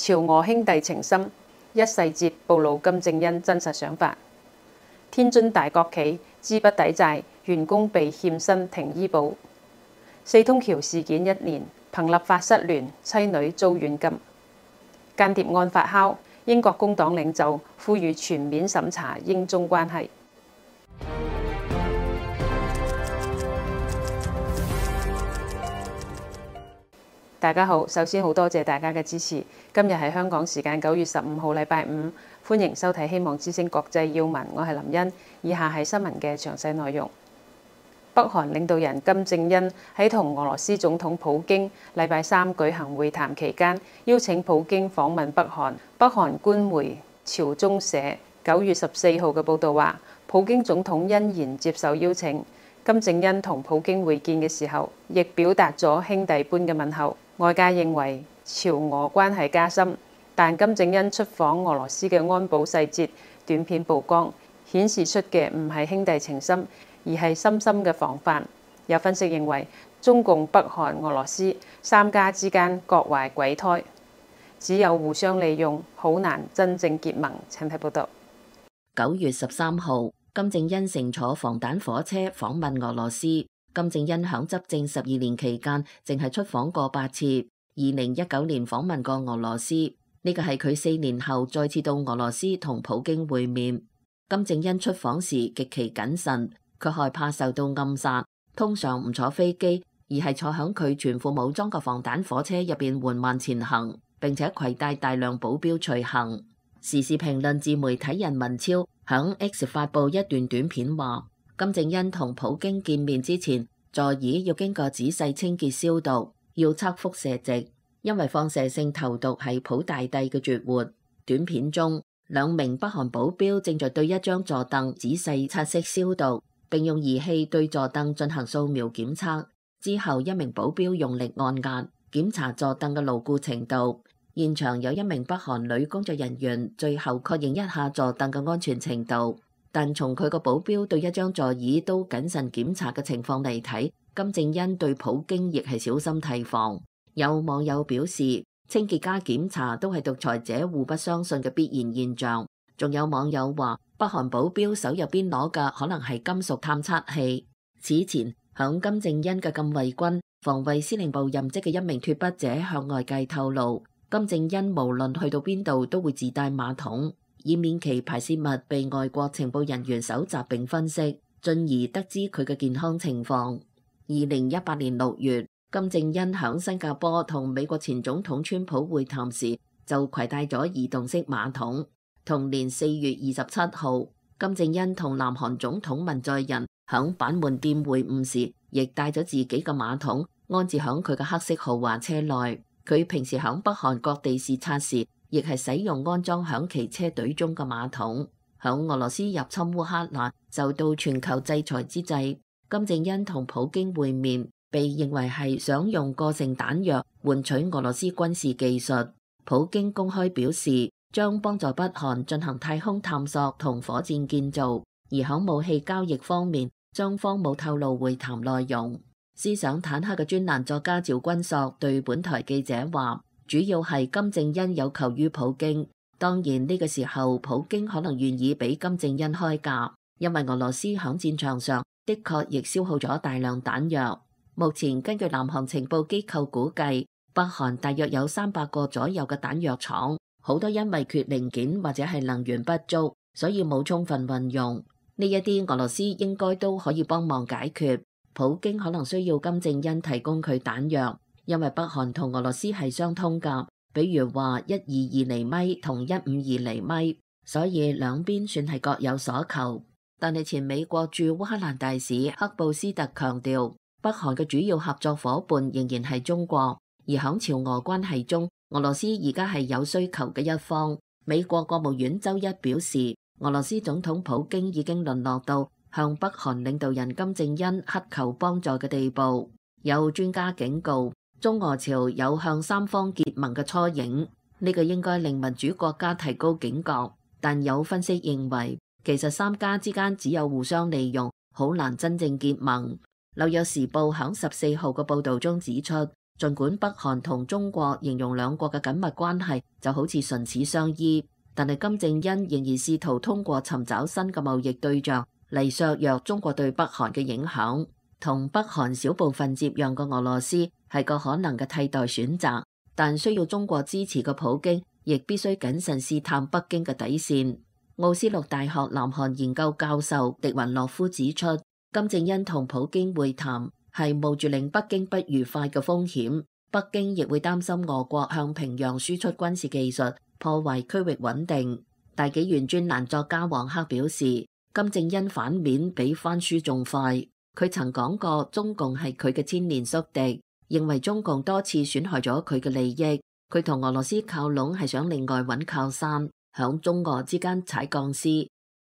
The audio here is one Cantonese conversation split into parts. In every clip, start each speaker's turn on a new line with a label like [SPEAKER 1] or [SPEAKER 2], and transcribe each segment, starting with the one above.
[SPEAKER 1] 朝俄兄弟情深，一細節暴露金正恩真實想法。天津大國企資不抵債，員工被欠薪停醫保。四通橋事件1年，憑立法失聯，妻女遭軟禁。間諜案發酵，英國工黨領袖呼籲全面審查英中關係。大家好，首先好多謝大家嘅支持。今日係香港時間9月15號，禮拜五，歡迎收睇《希望之聲國際要聞》，我係林茵。以下係新聞嘅詳細內容。北韓領導人金正恩喺同俄羅斯總統普京禮拜三舉行會談期間，邀請普京訪問北韓。北韓官媒朝中社9月14號嘅報導話，普京總統欣然接受邀請。金正恩同普京會見嘅時候，亦表達咗兄弟般嘅問候。外界認為朝俄關係加深，但金正恩出訪俄羅斯嘅安保細節短片曝光，顯示出嘅唔係兄弟情深，而係深深嘅防範。有分析認為，中共、北韓、俄羅斯三家之間各懷鬼胎，只有互相利用，好難真正結盟。請睇報道。
[SPEAKER 2] 9月13號，金正恩乘坐防彈火車訪問俄羅斯。金正恩響執政12年期間，淨係出訪過8次。2019年訪問過俄羅斯，呢個係佢4年後再次到俄羅斯同普京會面。金正恩出訪時極其謹慎，佢害怕受到暗殺，通常唔坐飛機，而係坐響佢全副武裝嘅防彈火車入邊緩慢前行，並且攜帶大量保鏢隨行。時事評論自媒體人文超響 X 發布一段短片話，金正恩同普京見面之前，座椅要經過仔細清潔消毒，要測輻射值，因為放射性投毒係普大帝嘅絕活。短片中，2名北韓保鏢正在對一張座凳仔細擦拭消毒，並用儀器對座凳進行掃描檢測。之後，1名保鏢用力按壓，檢查座凳嘅牢固程度。現場有1名北韓女工作人員最後確認一下座凳嘅安全程度。但從佢個保鏢對一張座椅都謹慎檢查嘅情況嚟睇，金正恩對普京亦係小心提防。有網友表示，清潔加檢查都係獨裁者互不相信嘅必然現象。仲有網友話，北韓保鏢手入邊攞嘅可能係金屬探測器。此前，響金正恩嘅禁衛軍防衛司令部任職嘅1名脫北者向外界透露，金正恩無論去到邊度都會自帶馬桶，以免其排泄物被外國情報人員搜集並分析，進而得知佢嘅健康情況。2018年6月，金正恩響新加坡同美國前總統川普會談時，就攜帶咗移動式馬桶。同年4月27號，金正恩同南韓總統文在寅響板門店會晤時，亦帶咗自己嘅馬桶安置響佢嘅黑色豪華車內。佢平時響北韓各地視察時，亦係使用安裝響其車隊中嘅馬桶。響俄羅斯入侵烏克蘭受到全球制裁之際，金正恩同普京會面，被認為係想用過剩彈藥換取俄羅斯軍事技術。普京公開表示將幫助北韓進行太空探索同火箭建造，而響武器交易方面，雙方冇透露會談內容。思想坦克嘅專欄作家趙君朔對本台記者話，主要係金正恩有求於普京，當然呢個時候普京可能願意俾金正恩開價，因為俄羅斯響戰場上的確亦消耗咗大量彈藥。目前根據南韓情報機構估計，北韓大約有300個左右嘅彈藥廠，好多因為缺零件或者係能源不足，所以冇充分運用。呢一啲俄羅斯應該都可以幫忙解決。普京可能需要金正恩提供佢彈藥，因為北韓同俄羅斯係相通㗎，比如話122厘米同152厘米，所以兩邊算係各有所求。但係前美國駐烏克蘭大使克布斯特強調，北韓嘅主要合作夥伴仍然係中國，而響朝俄關係中，俄羅斯而家係有需求嘅一方。美國國務院周一表示，俄羅斯總統普京已經淪落到向北韓領導人金正恩乞求幫助嘅地步。有專家警告，中俄朝有向三方結盟嘅初影，呢個應該令民主國家提高警覺。但有分析認為，其實三家之間只有互相利用，好難真正結盟。紐約時報響14號嘅報導中指出， 儘管北韓同中國形容兩國嘅緊密關係就好似唇齒相依，但係金正恩仍然試圖通過尋找新嘅貿易對象嚟削弱中國對北韓嘅影響。同北韓小部分接壤嘅俄羅斯係個可能嘅替代選擇，但需要中國支持嘅普京亦必須謹慎試探北京嘅底線。奧斯陸大學南韓研究教授狄雲洛夫指出，金正恩同普京會談係冒住令北京不愉快嘅風險，北京亦會擔心俄國向平壤輸出軍事技術，破壞區域穩定。大紀元專欄作家王克表示，金正恩反面比翻書仲快。佢曾講過中共係佢嘅千年宿敵，認為中共多次損害咗佢嘅利益。佢同俄羅斯靠攏係想另外揾靠山，響中俄之間踩鋼絲。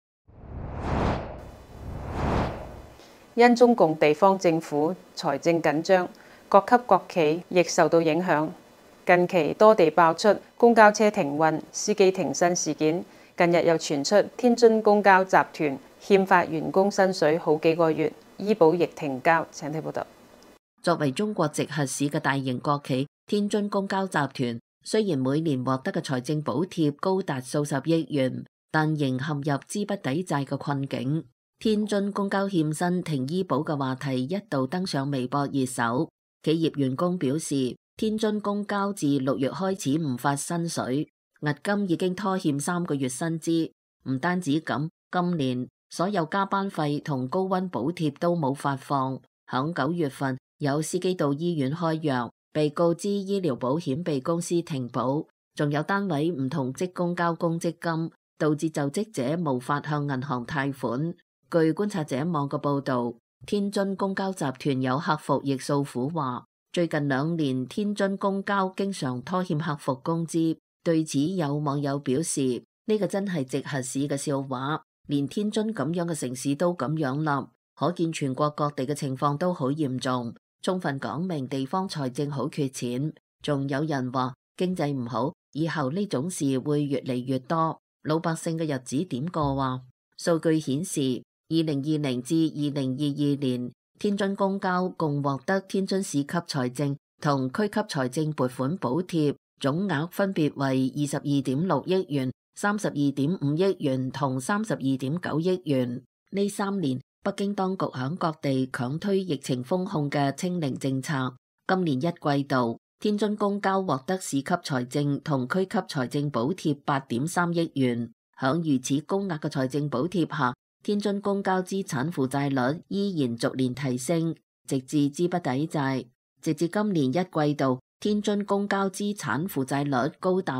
[SPEAKER 1] 因中共地方政府財政緊張，各級國企亦受到影響。近期多地爆出公交車停運、司機停薪事件。近日又傳出天津公交集團欠發員工薪水好幾個月，醫保亦停交。請睇報道。
[SPEAKER 2] 作為中國直轄市嘅大型國企，天津公交集團雖然每年獲得嘅財政補貼高達數十億元，但仍陷入資不抵債嘅困境。天津公交欠薪停醫保嘅話題一度登上微博熱搜。企業員工表示，天津公交自6月開始唔發薪水，迄今已經拖欠3個月薪資。唔單止咁，今年所有加班費同高溫補貼都冇發放。響9月份，有司機到醫院開藥，被告知醫療保險被公司停保，仲有單位唔同職工交公積金，導致就職者無法向銀行貸款。據觀察者網嘅報道，天津公交集團有客服亦訴苦話，最近2年天津公交經常拖欠客服工資。對此有網友表示，呢個真係直轄市嘅笑話，連天津咁樣嘅城市都咁樣啦，可見全國各地嘅情況都好嚴重，充分講明地方財政好缺錢。仲有人話經濟唔好，以後呢種事會越嚟越多，老百姓嘅日子點過啊？數據顯示，2020至2022年，天津公交共獲得天津市級財政同區級財政撥款補貼，總額分別為22.6億元、32.5億元同32.9億元。呢3年，北京當局響各地強推疫情封控嘅清零政策。今年1季度，天津公交獲得市級財政同區級財政補貼8.3億元。響如此高額嘅財政補貼下，天津公交資產負債率依然逐年提升，直至資不抵債。直至今年1季度，天津公交資產負債率高達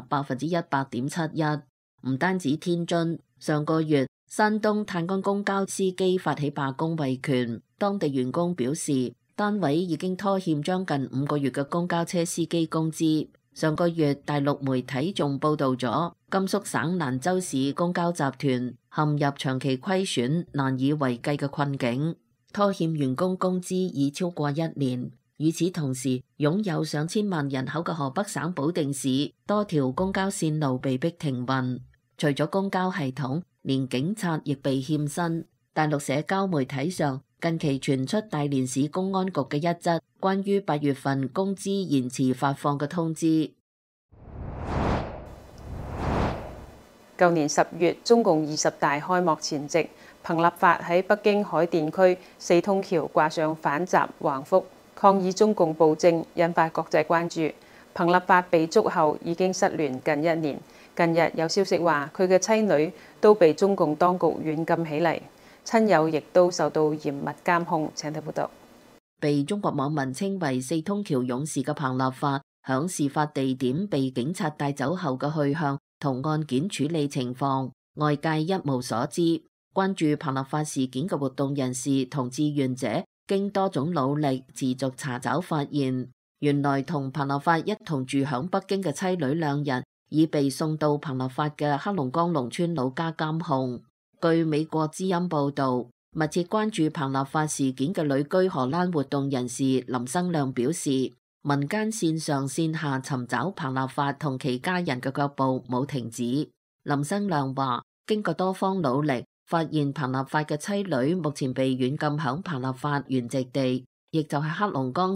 [SPEAKER 2] 100.71%。唔單止天津，上個月山東泰安公交司機發起罷工維權，當地員工表示，單位已經拖欠將近5個月嘅公交車司機工資。上個月大陸媒體仲報道咗甘肅省蘭州市公交集團陷入長期虧損、難以為繼嘅困境，拖欠員工工資已超過1年。與此同時，擁有上千萬人口嘅河北省保定市多條公交線路被迫停運，除咗公交系統，連警察亦被欠薪。大陸社交媒體上近期傳出大連市公安局嘅一則關於8月份工資延遲發放嘅通知。
[SPEAKER 1] 舊年10月，中共20大開幕前夕，彭立發喺北京海淀區4通橋掛上反習橫幅，抗議中共暴政，引發國際關注。彭立發被捉後已經失聯近1年，近日有消息話佢嘅妻女都被中共當局軟禁起嚟，親友亦都受到嚴密監控。請睇報道。
[SPEAKER 2] 被中國網民稱為4通橋勇士嘅彭立發，響事發地點被警察帶走後嘅去向同案件處理情況，外界一無所知。關注彭立發事件嘅活動人士同志願者，經多種努力持續查找發現，原來同彭立發一同住響北京嘅妻女2人已被送到彭立發嘅黑龍江農村老家監控。據美國之音報道，密切關注彭立發事件嘅旅居荷蘭活動人士林生亮表示，民間線上線下尋找彭立發同其家人嘅腳步冇停止。林生亮話，經過多方努力，發現彭立發嘅妻女目前被軟禁響彭立發原籍地，亦就係黑龍江省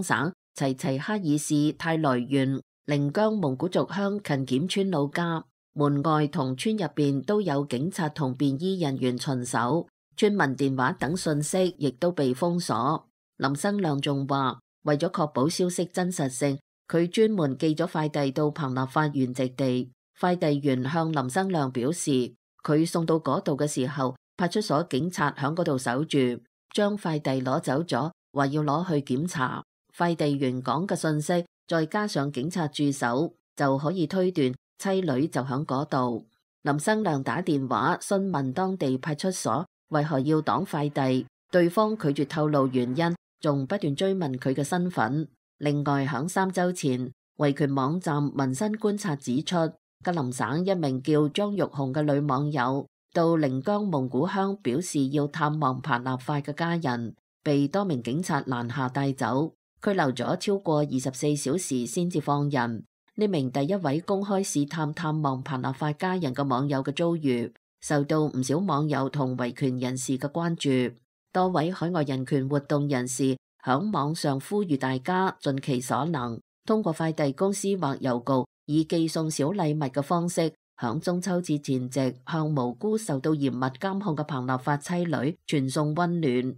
[SPEAKER 2] 齊齊哈爾市泰來縣寧姜蒙古族鄉勤檢村老家，門外同村入邊都有警察同便衣人員巡守，村民電話等信息亦都被封鎖。林生亮仲話，為咗確保消息真實性，佢專門寄咗快遞到彭立發原籍地。快遞員向林生亮表示，佢送到嗰度嘅時候，派出所警察響嗰度守住，將快遞攞走咗，話要攞去檢查。快遞員講嘅信息，再加上警察駐守，就可以推斷妻女就響嗰度。林生亮打電話詢問當地派出所為何要擋快遞，對方拒絕透露原因，仲不斷追問佢嘅身份。另外響3週前，維權網站民生觀察指出，吉林省一名叫張玉紅嘅女網友到寧姜蒙古鄉表示要探望彭立發嘅家人，被多名警察攔下帶走，拘留咗超過24小時先至放人。呢名第一位公開試探望彭立發家人嘅網友嘅遭遇，受到唔少網友同維權人士嘅關注。多位海外人權活動人士響網上呼籲大家盡其所能，通過快遞公司或郵局以寄送小禮物嘅方式，響中秋節前夕向無辜受到嚴密監控嘅彭立發妻女傳送溫暖。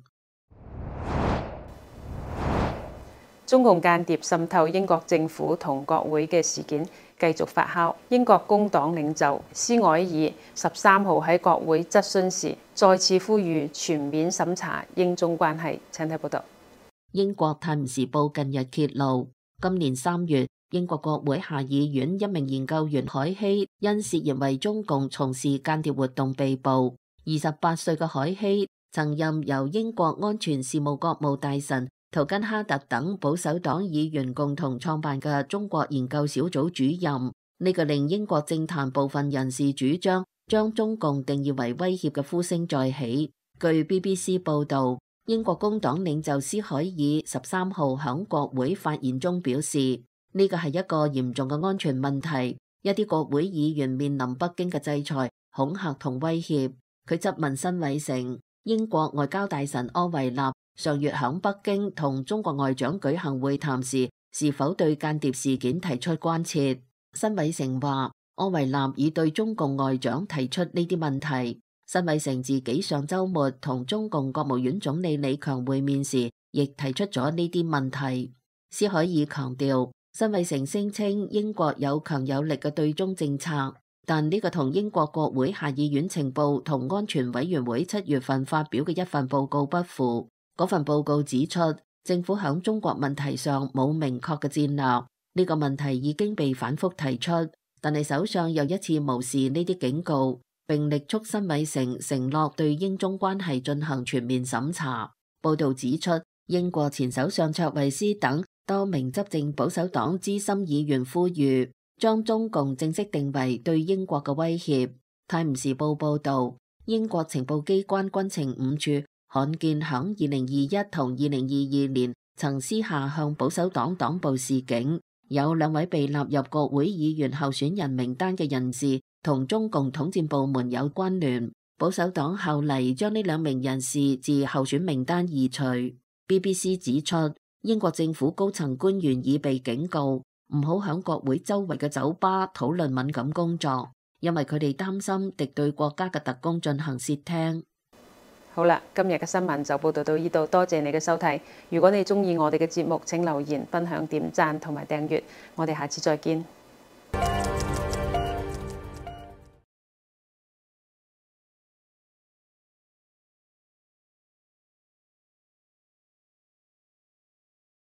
[SPEAKER 1] 中共間諜滲透英國政府同國會嘅事件繼續發酵。英國工黨領袖施凱爾13號喺國會質詢時，再次呼籲全面審查英中關係。請睇報道。
[SPEAKER 2] 英國《泰晤士報》近日揭露，今年3月，英國國會下議院一名研究員凱希因涉嫌為中共從事間諜活動被捕。28歲嘅凱希曾任由英國安全事務國務大臣圖根哈特等保守黨議員共同創辦嘅中國研究小組主任。呢個令英國政壇部分人士主張將中共定義為威脅嘅呼聲再起。據 BBC 報導，英國工黨領袖施凱爾13號響國會發言中表示，呢個係一個嚴重嘅安全問題，一啲國會議員面臨北京嘅制裁、恐嚇同威脅。佢質問辛偉誠，英國外交大臣柯維納上月響北京同中國外長舉行會談時，是否對間諜事件提出關切。辛偉誠話，柯維納已對中共外長提出呢啲問題。辛偉誠自己上週末同中共國務院總理李強會面時，亦提出咗呢啲問題。施凱爾強調，辛偉誠聲稱英國有強有力嘅對中政策，但呢個同英國國會下議院情報同安全委員會7月份發表嘅一份報告不符。嗰份報告指出，政府響中國問題上冇明確嘅戰略，呢個問題已經被反覆提出，但係首相又一次無視呢啲警告，並力促辛偉誠承諾對英中關係進行全面審查。報導指出，英國前首相卓慧思等多名執政保守黨資深議員呼籲將中共正式定為對英國嘅威脅。泰晤士報報導，英國情報機關軍情5處罕見響2021同2022年曾私下向保守黨黨部示警，有2位被納入國會議員候選人名單嘅人士同中共統戰部門有關聯。保守黨後嚟將呢2名人士自候選名單移除。BBC 指出，英國政府高層官員已被警告唔好響國會周圍嘅酒吧討論敏感工作，因為佢哋擔心敵對國家嘅特工進行竊聽。
[SPEAKER 1] 好啦，今日嘅新聞就報道到呢度，多謝你嘅收睇。如果你鍾意我哋嘅節目，請留言、分享、點讚同埋訂閱。我哋下次再見。